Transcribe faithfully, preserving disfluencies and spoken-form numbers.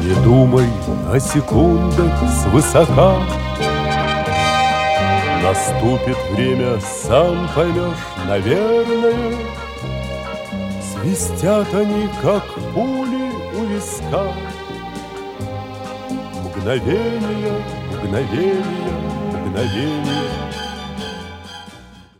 Не думай о секундах свысока. Наступит время, сам поймешь, наверное. Свистят они, как пули у виска. Мгновение, мгновение, мгновение.